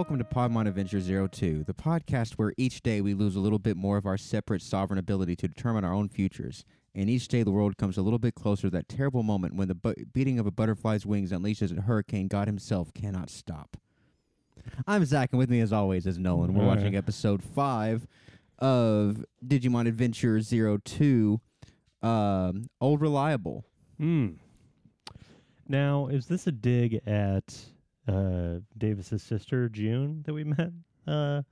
welcome to Podmon Adventure 02, the podcast where each day we lose a little bit more of our separate sovereign ability to determine our own futures, and each day the world comes a little bit closer to that terrible moment when the beating of a butterfly's wings unleashes a hurricane God himself cannot stop. I'm Zach, and with me as always is Nolan. We're watching episode 5 of Digimon Adventure 02, Old Reliable. Now, is this a dig at Davis's sister, June, that we met? Because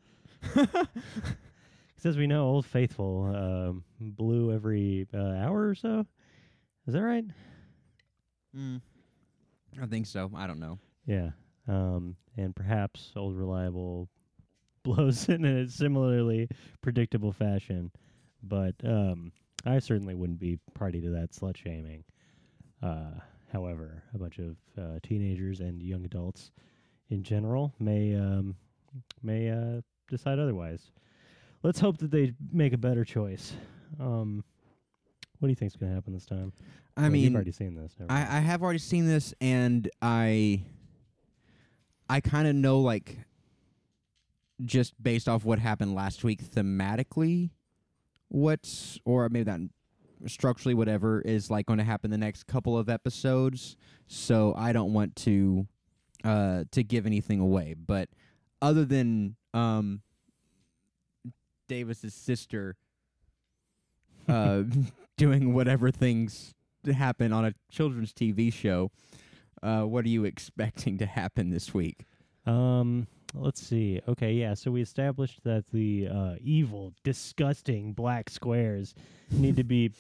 as we know, Old Faithful blew every hour or so. Is that right? I think so. I don't know. Yeah. And perhaps Old Reliable blows in a similarly predictable fashion. But I certainly wouldn't be party to that slut-shaming. However, a bunch of teenagers and young adults in general may decide otherwise. Let's hope that they make a better choice. What do you think's going to happen this time? I mean, you've already seen this. I have already seen this, and I kind of know, like, just based off what happened last week thematically, or maybe that structurally, whatever is like going to happen the next couple of episodes. So I don't want to give anything away. But other than Davis's sister doing whatever things happen on a children's TV show, what are you expecting to happen this week? Let's see. Okay, yeah, so we established that the evil, disgusting black squares need to be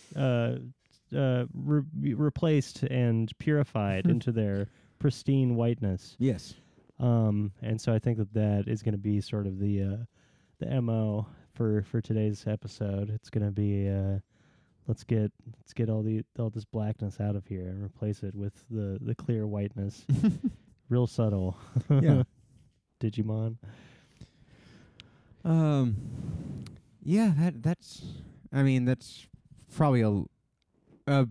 replaced and purified into their pristine whiteness. Yes. And so I think that is going to be sort of the MO for today's episode. It's going to be let's get all this blackness out of here and replace it with the clear whiteness. Real subtle. Yeah. Digimon. Yeah, that's probably a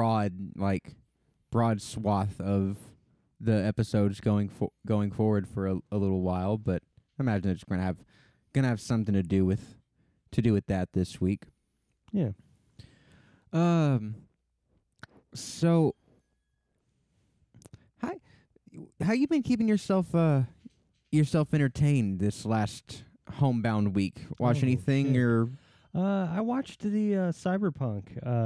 broad swath of the episodes going forward for a little while, but I imagine it's gonna have something to do with that this week. Yeah. So how you been keeping yourself entertained this last homebound week? Watch anything or? I watched the Cyberpunk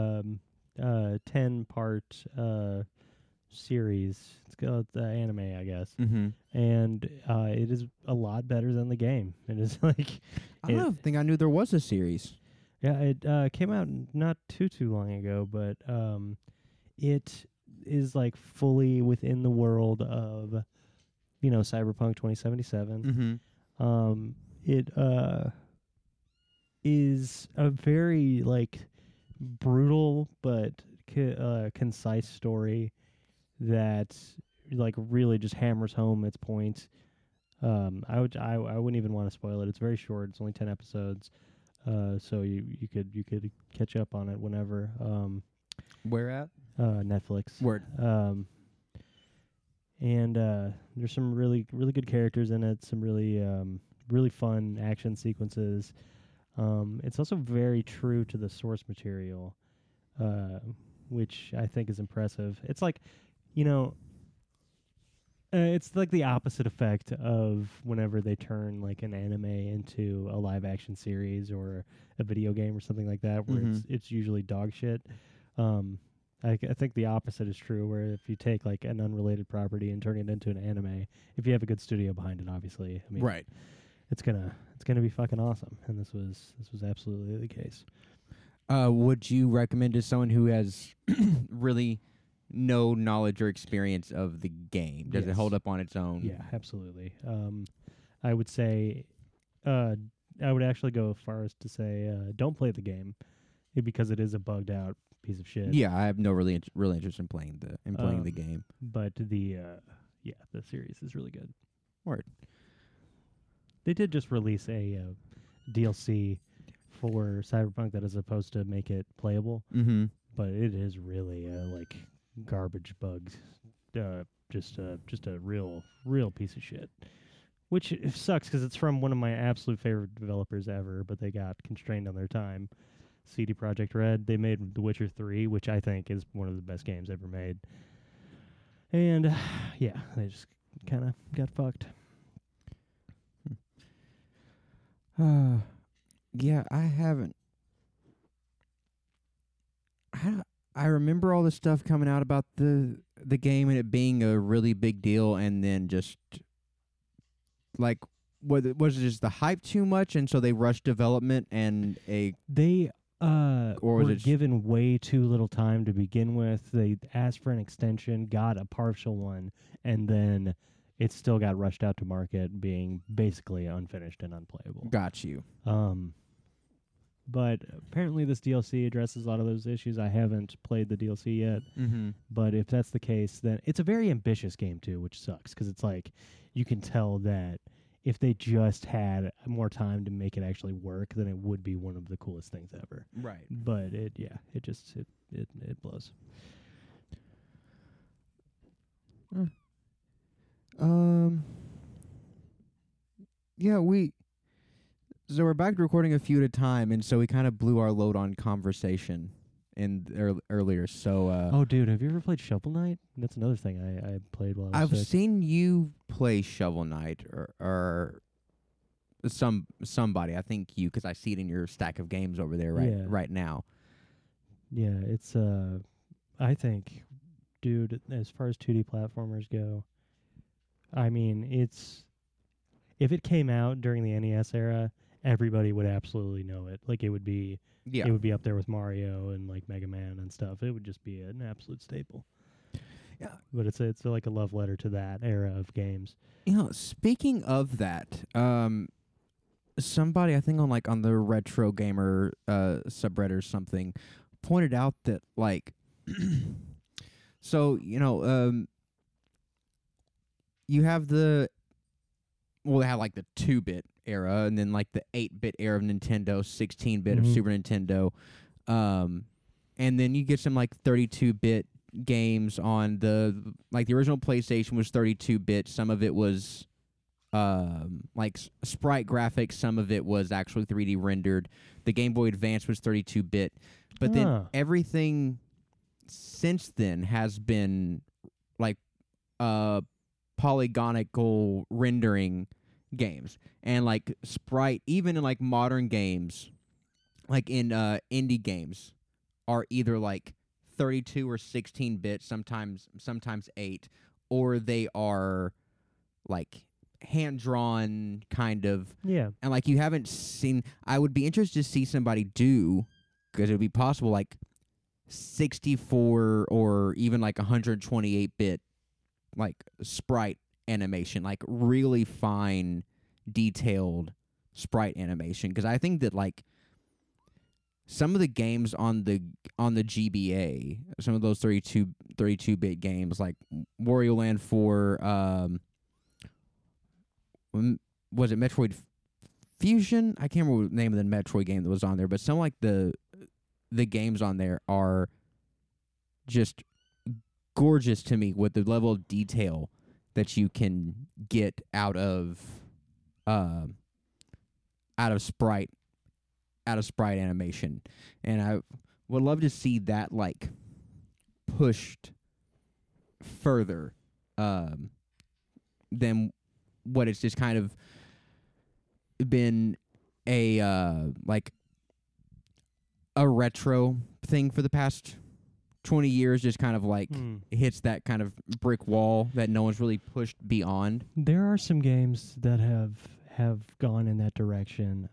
10-part series. It's called the anime, I guess. Mm-hmm. And it is a lot better than the game. It is like I don't think I knew there was a series. Yeah, it came out not too long ago, but it is like fully within the world of Cyberpunk 2077. Mm-hmm. It is a very like brutal but concise story that like really just hammers home its point. I wouldn't even want to spoil it. It's very short. It's only 10 episodes. So you could catch up on it whenever. Where at? Netflix. Word. And there's some really good characters in it. Some really fun action sequences. It's also very true to the source material, which I think is impressive. It's like, it's like the opposite effect of whenever they turn like an anime into a live action series or a video game or something like that, where it's usually dog shit. I think the opposite is true, where if you take like an unrelated property and turn it into an anime, if you have a good studio behind it, obviously, I mean, right, it's gonna be fucking awesome, and this was absolutely the case. Would you recommend to someone who has really no knowledge or experience of the game? Does it hold up on its own? Yeah, absolutely. I would say, I would actually go as far as to say, don't play the game, because it is a bugged out piece of shit. Yeah, I have no real interest in playing the game. But the series is really good. Word. They did just release a DLC for Cyberpunk that is supposed to make it playable. Mm-hmm. But it is really like garbage bugs. Just a real piece of shit. which sucks because it's from one of my absolute favorite developers ever, but they got constrained on their time. CD Projekt Red. They made The Witcher 3, which I think is one of the best games ever made. And yeah, they just kind of got fucked. Yeah, I haven't. I remember all the stuff coming out about the game and it being a really big deal, and then just like was it just the hype too much, and so they rushed development and they or was were it given way too little time to begin with. They asked for an extension, got a partial one, and then it still got rushed out to market, being basically unfinished and unplayable. Got you. But apparently this DLC addresses a lot of those issues. I haven't played the DLC yet, but if that's the case, then it's a very ambitious game too, which sucks because it's like you can tell that if they just had more time to make it actually work, then it would be one of the coolest things ever. Right. But it blows. Yeah, so we're back to recording a few at a time, and so we kind of blew our load on conversation earlier. So, oh, dude, have you ever played Shovel Knight? That's another thing I played while I was I've sick. seen you play Shovel Knight or somebody. I think you, because I see it in your stack of games over there right now. Yeah, it's I think, dude, as far as 2D platformers go, I mean, if it came out during the NES era, everybody would absolutely know it. Like it would be up there with Mario and like Mega Man and stuff. It would just be an absolute staple. Yeah, but it's like a love letter to that era of games. You know, speaking of that, somebody I think on the Retro Gamer subreddit or something pointed out that like so you have they have like the 2-bit era, and then like the 8-bit era of Nintendo, 16-bit of Super Nintendo, and then you get some like 32-bit games on the original PlayStation was 32-bit. Some of it was like sprite graphics, some of it was actually 3D rendered. The Game Boy Advance was 32-bit, but then everything since then has been like polygonical rendering games, and like sprite, even in like modern games, like in indie games, are either like 32 or 16-bit, sometimes 8, or they are like hand-drawn kind of. Yeah. And like you haven't seen, I would be interested to see somebody do, because it would be possible, like 64 or even like 128-bit like sprite animation, like really fine detailed sprite animation, because I think that like some of the games on the GBA, some of those 32-bit games like Wario Land 4, was it Metroid Fusion? I can't remember the name of the Metroid game that was on there, but some like the games on there are just gorgeous to me with the level of detail that you can get out of sprite animation. And I would love to see that like pushed further than what it's just kind of been a like a retro thing for the past 20 years, just kind of like hits that kind of brick wall that no one's really pushed beyond. There are some games that have gone in that direction.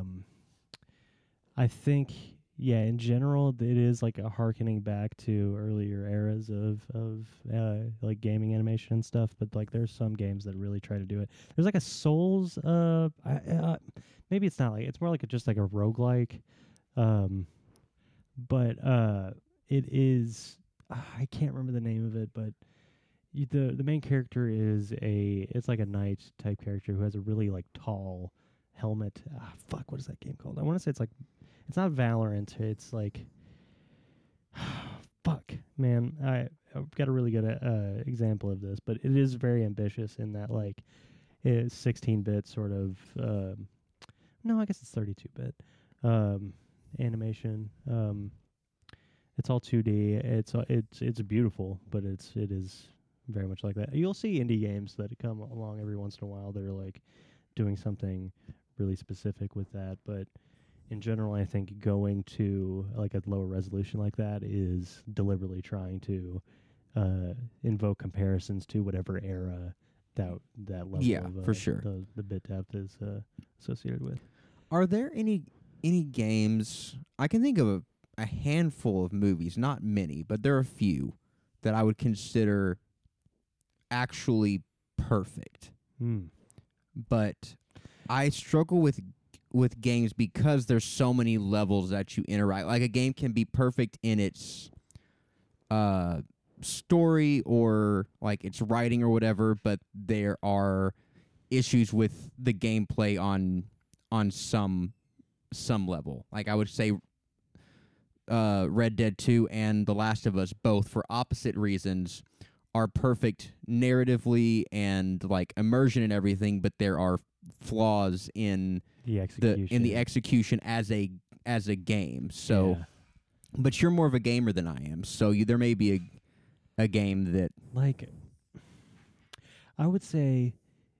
I think, in general, it is like a harkening back to earlier eras of like gaming animation and stuff. But like, there's some games that really try to do it. There's like a Souls. Maybe it's not like, it's more like just like a roguelike. But it is. I can't remember the name of it, but the main character is it's like a knight type character who has a really like tall helmet. What is that game called? I want to say it's not Valorant. It's like man. I've got a really good example of this, but it is very ambitious in that like is 16-bit sort of. No, I guess it's 32-bit animation. It's all 2D. It's beautiful, but it is very much like that. You'll see indie games that come along every once in a while that are like doing something really specific with that, but in general, I think going to like a lower resolution like that is deliberately trying to invoke comparisons to whatever era that level of for sure. the bit depth is associated with. Are there any games? I can think of a handful of movies, not many, but there are a few that I would consider actually perfect. But I struggle with games because there's so many levels that you interact. Like a game can be perfect in its story or like its writing or whatever, but there are issues with the gameplay on some level. Like I would say Red Dead 2 and The Last of Us, both for opposite reasons, are perfect narratively and like immersion and everything, but there are flaws in the execution as a game. So but you're more of a gamer than I am, so there may be a game that, like, I would say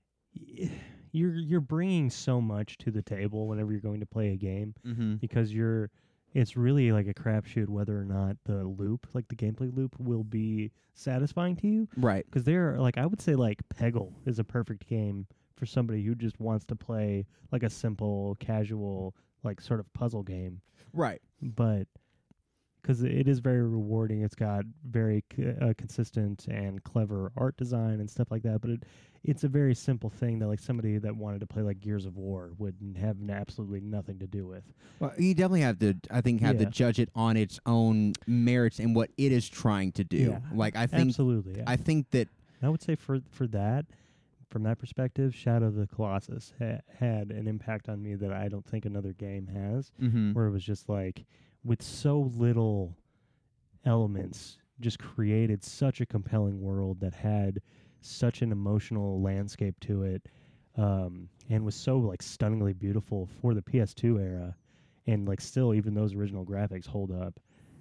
you're bringing so much to the table whenever you're going to play a game, because it's really like a crapshoot whether or not the loop, like the gameplay loop, will be satisfying to you. Right. Because I would say like Peggle is a perfect game for somebody who just wants to play like a simple, casual, like sort of puzzle game. Right. But because it is very rewarding, it's got very consistent and clever art design and stuff like that. But it's a very simple thing that like somebody that wanted to play like Gears of War would have absolutely nothing to do with. Well, you definitely have to, I think, to judge it on its own merits and what it is trying to do. Yeah, like I think absolutely. Yeah. I think that I would say for that, from that perspective, Shadow of the Colossus had an impact on me that I don't think another game has. Where it was just like, with so little elements, just created such a compelling world that had such an emotional landscape to it, and was so like stunningly beautiful for the PS2 era, and like still even those original graphics hold up.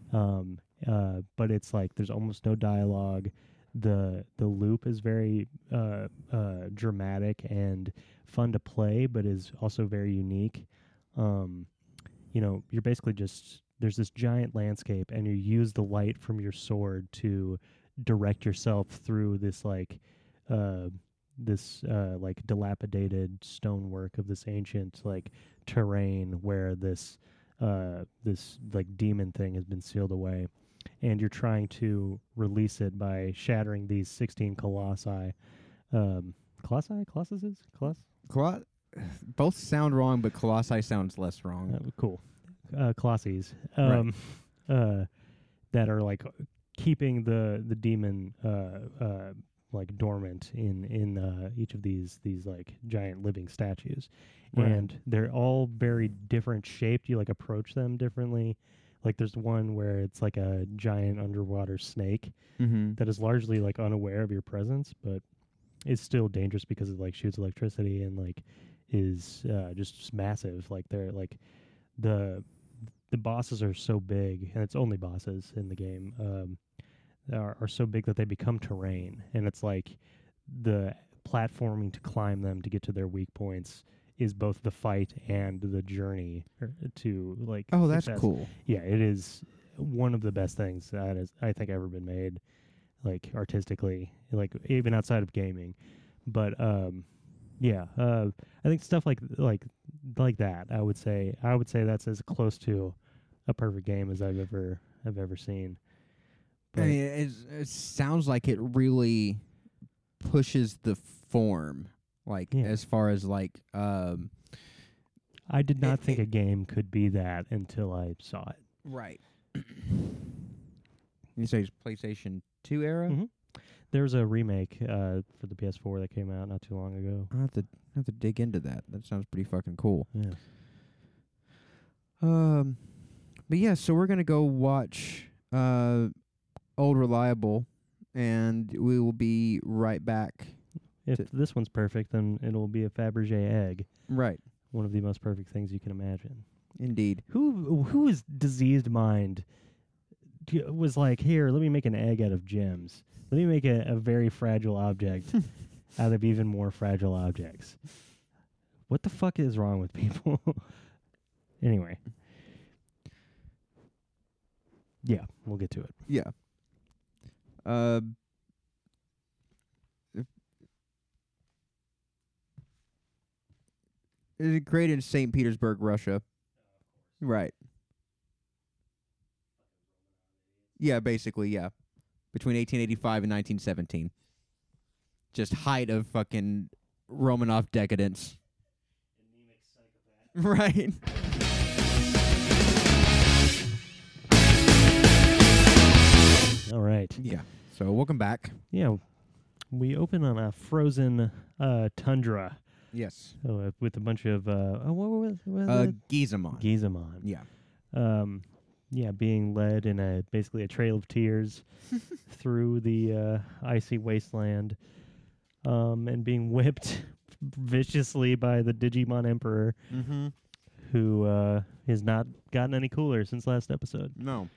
But it's like there's almost no dialogue. The loop is very dramatic and fun to play, but is also very unique. You're basically just, there's this giant landscape, and you use the light from your sword to direct yourself through this like dilapidated stonework of this ancient like terrain where this like demon thing has been sealed away, and you're trying to release it by shattering these 16 colossi. Colossuses? Both sound wrong, but Colossi sounds less wrong. Cool. Colosses. Right. That are like keeping the demon like dormant in each of these like giant living statues. Right. And they're all very different shaped. You like approach them differently. Like there's one where it's like a giant underwater snake that is largely like unaware of your presence, but is still dangerous because it like shoots electricity and like is just massive. Like they're like the bosses are so big, and it's only bosses in the game, are so big that they become terrain, and it's like the platforming to climb them to get to their weak points is both the fight and the journey to like. Oh, that's success. cool. Yeah, it is one of the best things that has, I think, ever been made, like artistically, like even outside of gaming. But I think stuff like that. I would say that's as close to a perfect game as I've ever seen. But I mean, it sounds like it really pushes the form, like as far as like. I did not think a game could be that until I saw it. Right. You say it's PlayStation 2 era? Mm-hmm. There's a remake for the PS4 that came out not too long ago. I'll have to dig into that. That sounds pretty fucking cool. Yeah. But yeah, so we're gonna go watch Old Reliable, and we will be right back. If this one's perfect, then it'll be a Fabergé egg. Right. One of the most perfect things you can imagine. Indeed. Whose diseased mind was like, here, let me make an egg out of gems. Let me make a very fragile object out of even more fragile objects. What the fuck is wrong with people? Anyway. Yeah, we'll get to it. Yeah. It's created in St. Petersburg, Russia. Right. Yeah, basically, yeah. Between 1885 and 1917. Just height of fucking Romanov decadence. Right. All right. Yeah. So, welcome back. Yeah. We open on a frozen tundra. Yes. With a bunch of what was it? Gizamon. Gizamon. Yeah. Yeah, being led in basically a trail of tears through the icy wasteland, and being whipped viciously by the Digimon Emperor, who has not gotten any cooler since last episode. No.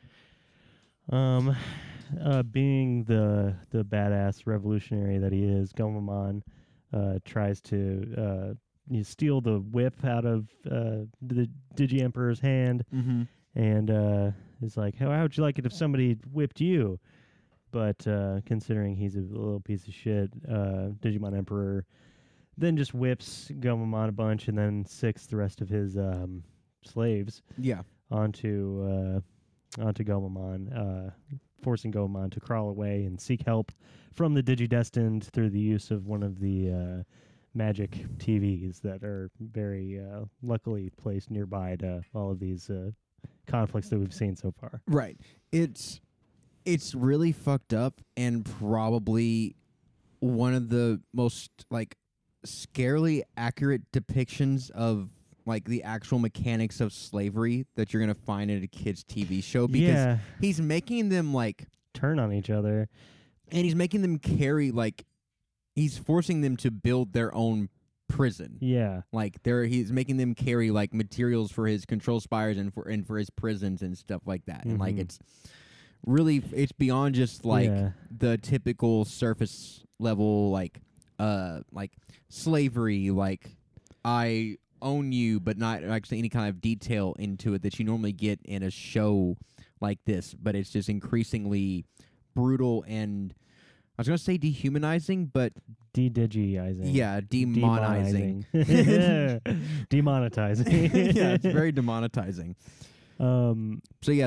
Being the badass revolutionary that he is, Gomamon tries to steal the whip out of the Digi Emperor's hand, and is like, how would you like it if somebody whipped you? But considering he's a little piece of shit, Digimon Emperor then just whips Gomamon a bunch and then sicks the rest of his slaves onto Gomamon, forcing Gomamon to crawl away and seek help from the Digidestined through the use of one of the magic TVs that are very luckily placed nearby to all of these conflicts that we've seen so far. Right. It's really fucked up and probably one of the most like scarily accurate depictions of like the actual mechanics of slavery that you're gonna find in a kid's TV show, because he's making them like turn on each other, and he's making them carry like he's forcing them to build their own prison. Yeah, like he's making them carry like materials for his control spires and for his prisons and stuff like that. And like it's beyond just like the typical surface level like slavery, like I own you, but not actually any kind of detail into it that you normally get in a show like this. But it's just increasingly brutal and I was going to say dehumanizing, but de-digizing. Yeah, demonizing. Demonetizing. Yeah, it's very demonetizing. So yeah,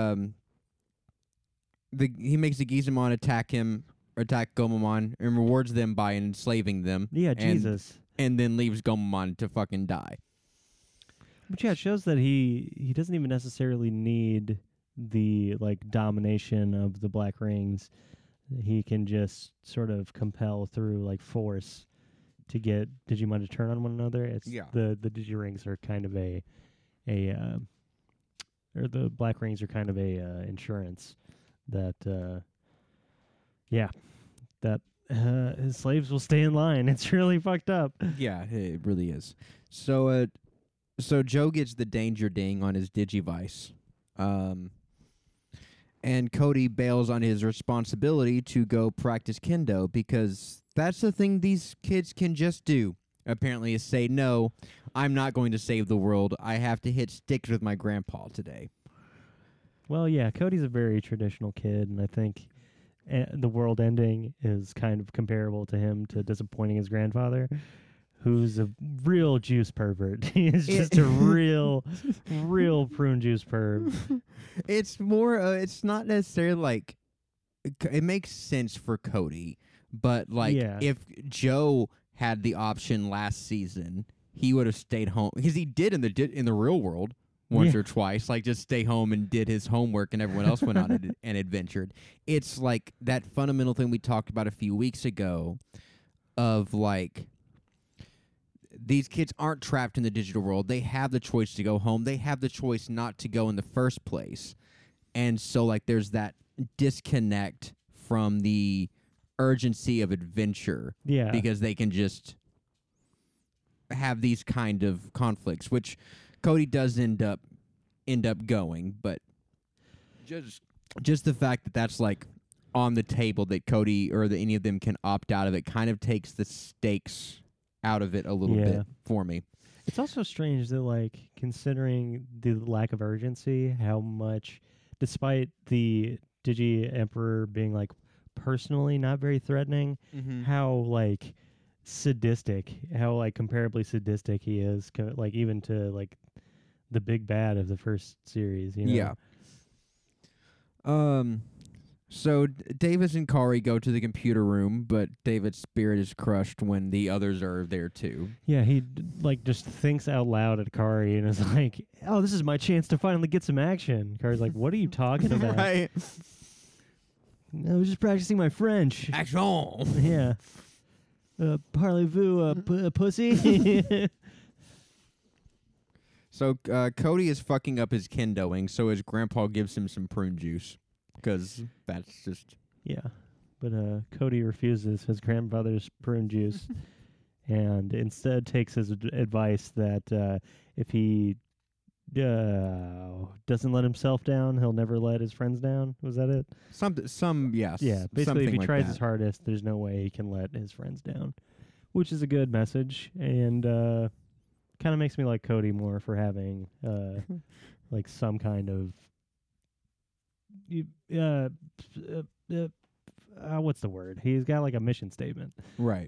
he makes the Gizamon attack Gomamon and rewards them by enslaving them. Yeah, Jesus. And then leaves Gomamon to fucking die. But yeah, it shows that he doesn't even necessarily need the like domination of the Black Rings. He can just sort of compel through like force to get Digimon to turn on one another. It's the Digirings are kind of or the Black Rings are kind of a insurance that his slaves will stay in line. It's really fucked up. Yeah, it really is. So Joe gets the danger ding on his Digivice. And Cody bails on his responsibility to go practice kendo because that's the thing these kids can just do, apparently, is say, no, I'm not going to save the world. I have to hit sticks with my grandpa today. Well, yeah, Cody's a very traditional kid, and I think the world ending is kind of comparable to him to disappointing his grandfather, who's a real juice pervert. He's just a real prune juice perv. It's more, it's not necessarily like, it makes sense for Cody, but like if Joe had the option last season, he would have stayed home, because he did in the real world once or twice, like just stay home and did his homework and everyone else went out and adventured. It's like that fundamental thing we talked about a few weeks ago of like, these kids aren't trapped in the digital world. They have the choice to go home. They have the choice not to go in the first place. And so, like, there's that disconnect from the urgency of adventure Yeah. because they can just have these kind of conflicts, which Cody does end up going, but just the fact that that's like on the table that Cody or that any of them can opt out of it kind of takes the stakes out of it a little bit for me. It's also strange that, like, considering the lack of urgency, how much, despite the Digi Emperor being, like, personally not very threatening, how, like, sadistic, how, like, comparably sadistic he is, like, even to, like, the big bad of the first series, you know? Yeah. So Davis and Kari go to the computer room, but David's spirit is crushed when the others are there too. Yeah, he like just thinks out loud at Kari and is like, "Oh, this is my chance to finally get some action." Kari's like, "What are you talking about?" Right. I was just practicing my French. Action. Yeah. Parlez-vous, pussy? So Cody is fucking up his kindoing, so his grandpa gives him some prune juice. Because that's just... Yeah. But Cody refuses his grandfather's prune juice and instead takes his advice that if he doesn't let himself down, he'll never let his friends down. Was that it? Yes. Yeah, basically if he like tries that. his hardest, there's no way he can let his friends down, which is a good message, and kind of makes me like Cody more for having like some kind of what's the word? He's got like a mission statement. Right.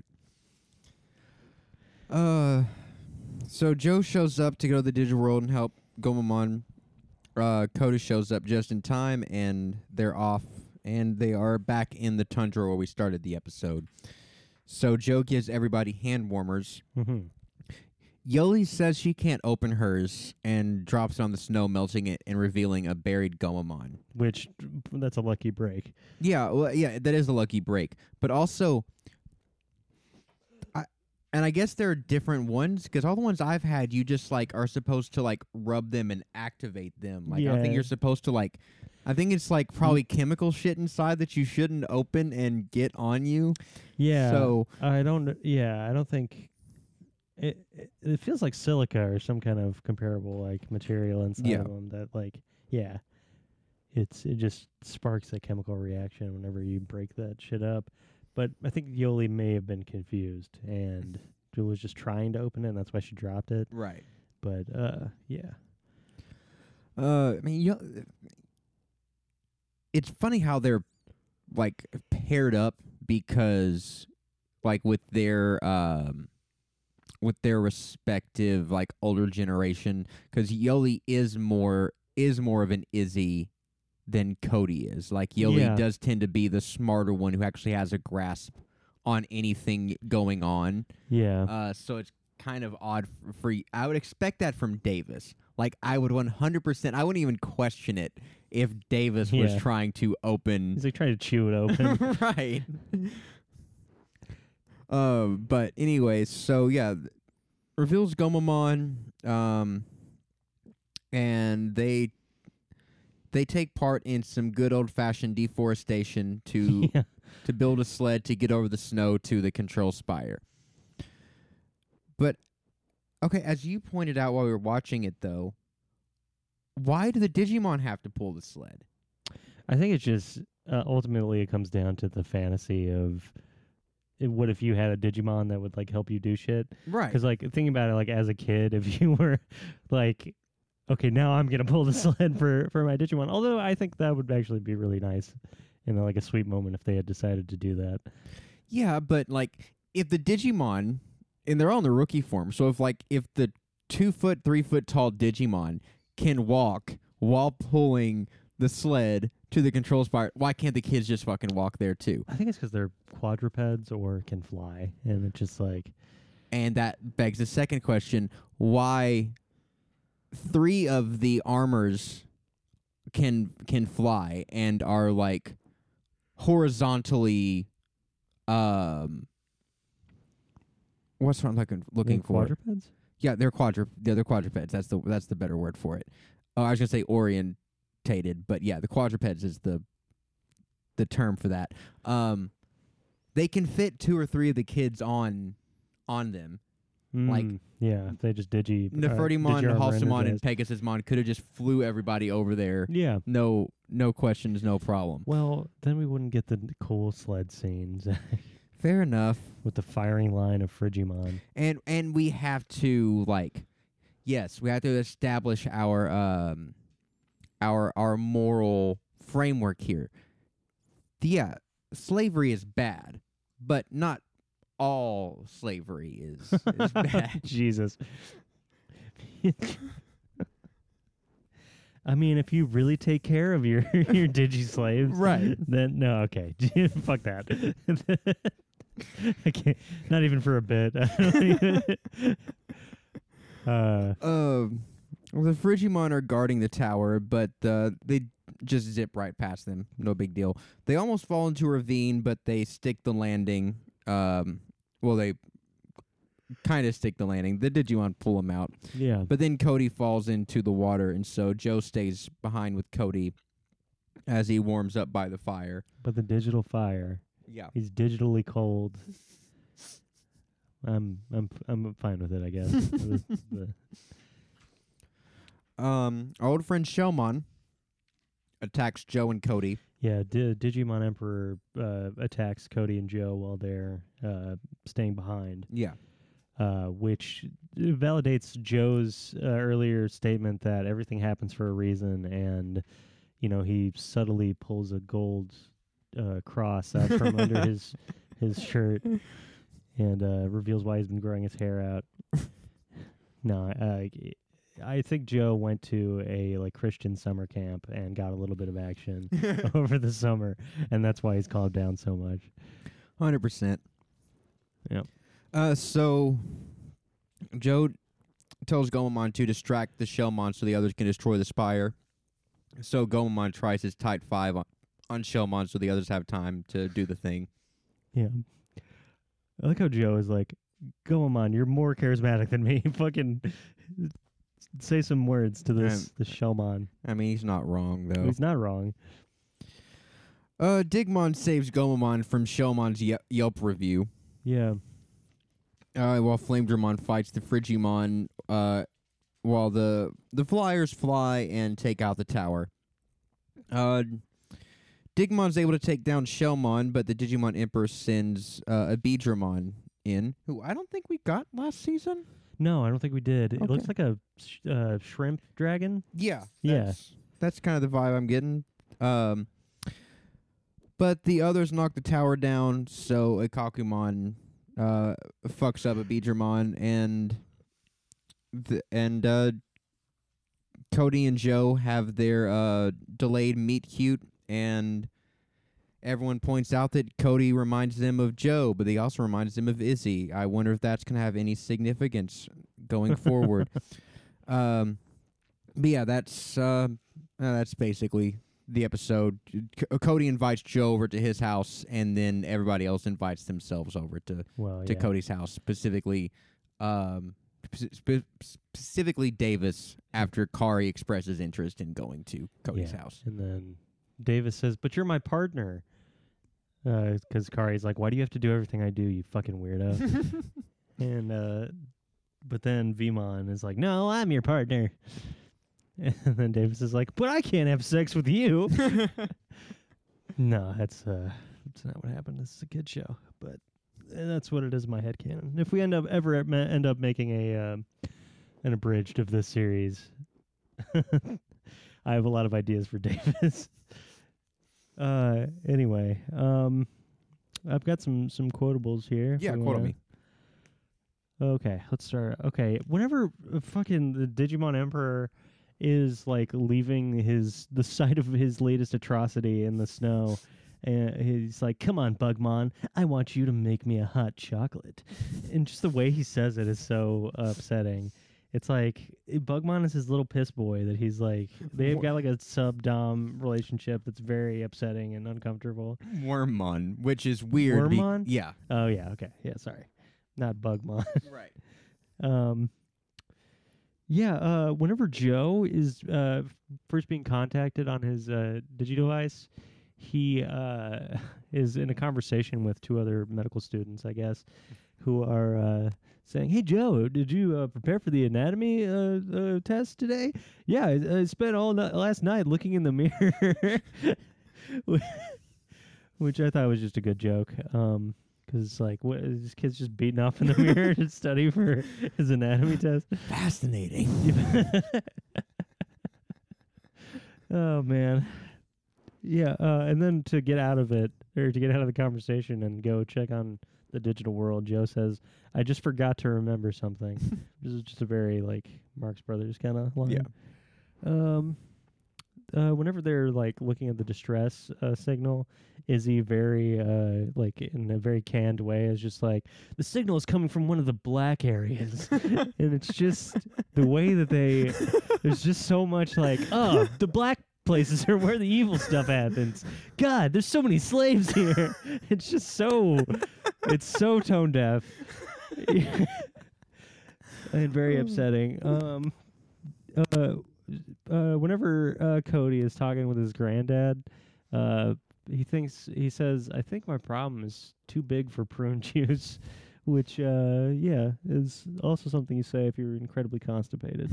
So Joe shows up to go to the digital world and help Gomamon. Cody shows up just in time, and they're off, and they are back in the tundra where we started the episode. So Joe gives everybody hand warmers. Mm-hmm. Yoli says she can't open hers and drops it on the snow, melting it and revealing a buried Gomamon. Which, that's a lucky break. Yeah, well, yeah, that is a lucky break. But also, I guess there are different ones, because all the ones I've had, you just, like, are supposed to, like, rub them and activate them. Like, I don't think you're supposed to, like... I think it's, like, probably chemical shit inside that you shouldn't open and get on you. Yeah. So... I don't think... It feels like silica or some kind of comparable like material inside of them that like it just sparks a chemical reaction whenever you break that shit up. But I think Yoli may have been confused and was just trying to open it, and that's why she dropped it. Right. But yeah. I mean, it's funny how they're like paired up because like with their respective like older generation, because Yoli is more of an Izzy than Cody is. Like Yoli does tend to be the smarter one who actually has a grasp on anything going on. Yeah. So it's kind of odd for I would expect that from Davis. Like I would 100%. I wouldn't even question it if Davis was trying to open. He's like trying to chew it open. Right. But anyways, so yeah, reveals Gomamon, and they take part in some good old fashioned deforestation to build a sled to get over the snow to the control spire. But okay, as you pointed out while we were watching it, though, why do the Digimon have to pull the sled? I think it's just ultimately it comes down to the fantasy of. What if you had a Digimon that would like help you do shit? Right. Because like thinking about it, like as a kid, if you were like, okay, now I'm gonna pull the sled for my Digimon. Although I think that would actually be really nice, and like a sweet moment if they had decided to do that. Yeah, but like if the Digimon, and they're all in the rookie form, so if the 2 foot, 3 foot tall Digimon can walk while pulling the sled to the control spire, why can't the kids just fucking walk there too? I think it's because they're quadrupeds or can fly, and it's just like... And that begs the second question, why 3 of the armors can fly and are like horizontally what's what I'm looking for? Quadrupeds? Yeah, they're quadrupeds. That's the better word for it. I was gonna say orientated, but yeah, the quadrupeds is the term for that. they can fit 2 or 3 of the kids on them. Like, yeah, if they just Nefertimon, Digiarmor Halsamon, and energized. Pegasusmon could have just flew everybody over there. Yeah. No questions, no problem. Well, then we wouldn't get the cool sled scenes Fair enough. with the firing line of Frigimon. And we have to yes, we have to establish our moral framework here. Yeah, slavery is bad, but not all slavery is bad. Jesus. I mean, if you really take care of your digi-slaves, Right. then no, okay. Fuck that. I can't, not even for a bit. The Frigimon are guarding the tower, but they just zip right past them. No big deal. They almost fall into a ravine, but they stick the landing. They kind of stick the landing. The Digimon pull them out. Yeah. But then Cody falls into the water, and so Joe stays behind with Cody as he warms up by the fire. But the digital fire, Yeah. he's digitally cold. I'm fine with it, I guess. Our old friend Shellmon attacks Joe and Cody. Yeah, Digimon Emperor attacks Cody and Joe while they're staying behind. Yeah. Which validates Joe's earlier statement that everything happens for a reason, and he subtly pulls a gold cross out from under his shirt and reveals why he's been growing his hair out. No, I think Joe went to a Christian summer camp and got a little bit of action over the summer, and that's why he's calmed down so much. 100%. Yep. So Joe tells Gomamon to distract the Shellmon so the others can destroy the spire. So Gomamon tries his Type 5 on Shellmon so the others have time to do the thing. Yeah. I like how Joe is like, Gomamon, you're more charismatic than me. Fucking say some words to this Shellmon. I mean, he's not wrong, though. He's not wrong. Digmon saves Gomamon from Shellmon's Yelp review. Yeah. While Flamedramon fights the Frigimon, while the Flyers fly and take out the tower. Digmon's able to take down Shellmon, but the Digimon Emperor sends Abedramon in, who I don't think we got last season. No, I don't think we did. Okay. It looks like a shrimp dragon. Yeah. Yeah. That's kind of the vibe I'm getting. But the others knock the tower down, so Ikakumon fucks up Abedramon, and Cody and Joe have their delayed meet cute, and everyone points out that Cody reminds them of Joe, but he also reminds them of Izzy. I wonder if that's going to have any significance going forward. But yeah, that's basically the episode. Cody invites Joe over to his house, and then everybody else invites themselves over to Cody's house, specifically Davis, after Kari expresses interest in going to Cody's house. And then Davis says, "But you're my partner." Because Kari's like, "Why do you have to do everything I do, you fucking weirdo?" And but then Vmon is like, "No, I'm your partner." And then Davis is like, "But I can't have sex with you." No, that's not what happened. This is a kid show, but that's what it is in my headcanon. If we end up making an abridged of this series, I have a lot of ideas for Davis. Anyway, I've got some quotables here. Yeah, quote me. Okay, let's start. Okay, whenever fucking the Digimon Emperor is leaving the site of his latest atrocity in the snow, and he's like, "Come on, Bugmon, I want you to make me a hot chocolate," and just the way he says it is so upsetting. It's like Bugmon is his little piss boy that he's like, they've got a sub-dom relationship that's very upsetting and uncomfortable. Wormmon, which is weird. Wormmon? Yeah. Oh yeah, okay. Yeah, sorry. Not Bugmon. Right. Whenever Joe is first being contacted on his Digidevice, he is in a conversation with two other medical students, I guess, who are saying, "Hey Joe, did you prepare for the anatomy test today?" "Yeah, I spent all last night looking in the mirror," which I thought was just a good joke. Because like, what is this kid's just beating off in the mirror to study for his anatomy test? Fascinating. Oh man. Yeah, and then to get out of it, or to get out of the conversation and go check on the digital world, Joe says, "I just forgot to remember something." This is just a very, like, Marx Brothers kind of line. Yeah. Whenever they're, like, looking at the distress signal, Izzy very, like, in a very canned way is just like, "The signal is coming from one of the black areas." And it's just the way that there's just so much, like, "Oh, the black places are where the evil stuff happens. God, there's so many slaves here." It's just it's so tone deaf and very upsetting. Whenever Cody is talking with his granddad, he says, "I think my problem is too big for prune juice," which is also something you say if you're incredibly constipated.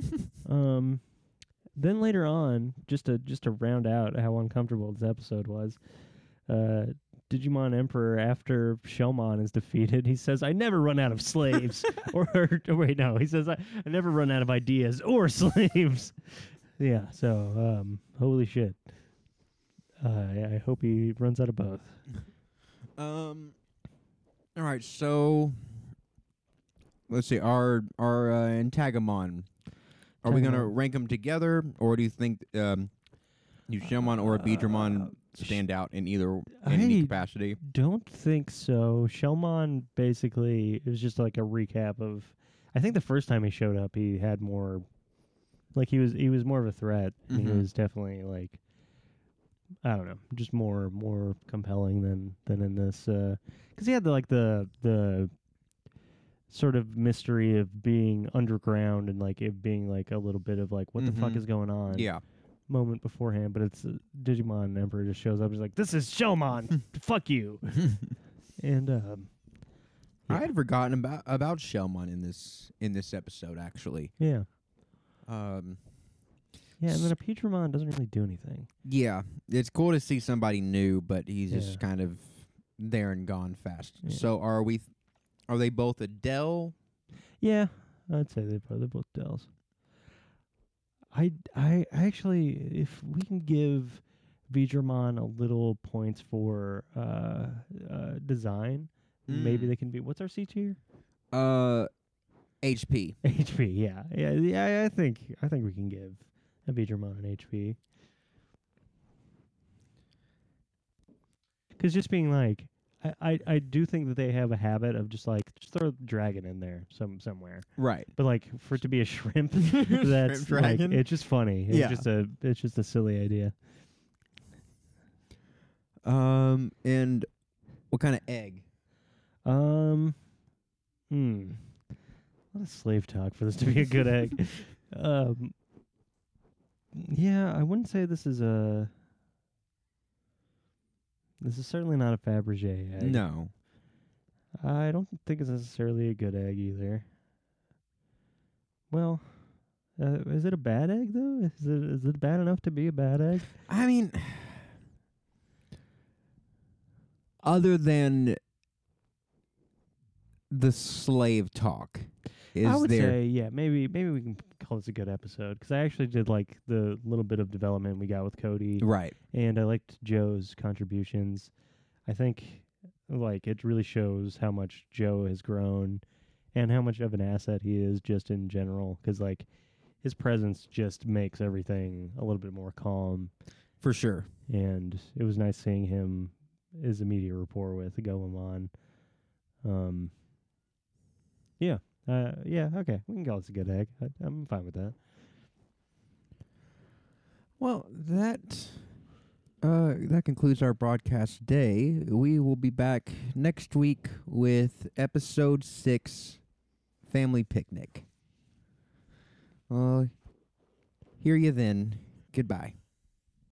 Then later on, just to round out how uncomfortable this episode was, Digimon Emperor, after Shellmon is defeated, he says, "I never run out of slaves." or wait, no, he says, I never run out of ideas or slaves." Yeah, so holy shit. I hope he runs out of both. All right, so let's see, our Antagamon. Are we gonna rank them together, or do you think Shellmon or Beedramon stand out in any capacity? Don't think so. Shellmon basically, it was just like a recap of. I think the first time he showed up, he had more. Like he was more of a threat. Mm-hmm. He was definitely like, I don't know, just more compelling than in this. Because he had the sort of mystery of being underground and like it being like a little bit of like what the fuck is going on. Yeah. Moment beforehand, but it's Digimon Emperor just shows up. He's like, "This is Shellmon, fuck you." And I had forgotten about Shellmon in this episode actually. Yeah. And then a Peachramon doesn't really do anything. Yeah, it's cool to see somebody new, but he's just kind of there and gone fast. Yeah. So are they both a Dell? Yeah, I'd say they're both Dells. I actually, if we can give Beedramon a little points for design, maybe they can be. What's our C tier? HP. HP, yeah. I think we can give a Beedramon an HP. Because just being like, I do think that they have a habit of just throw the dragon in there somewhere. Right. But like for it to be a shrimp, that's shrimp like dragon? it's just funny. It's just a silly idea. And what kind of egg? A lot of slave talk for this to be a good egg. Yeah, I wouldn't say this is certainly not a Fabergé egg. No. I don't think it's necessarily a good egg either. Well, is it a bad egg though? Is it bad enough to be a bad egg? I mean, other than the slave talk, I would say, yeah, maybe we can call this a good episode because I actually did like the little bit of development we got with Cody, right? And I liked Joe's contributions. I think like it really shows how much Joe has grown and how much of an asset he is just in general. Because like his presence just makes everything a little bit more calm, for sure. And it was nice seeing him, his immediate rapport with Goemon. Yeah. Okay. We can call this a good egg. I'm fine with that. Well, that concludes our broadcast today. We will be back next week with episode 6, Family Picnic. Hear you then. Goodbye.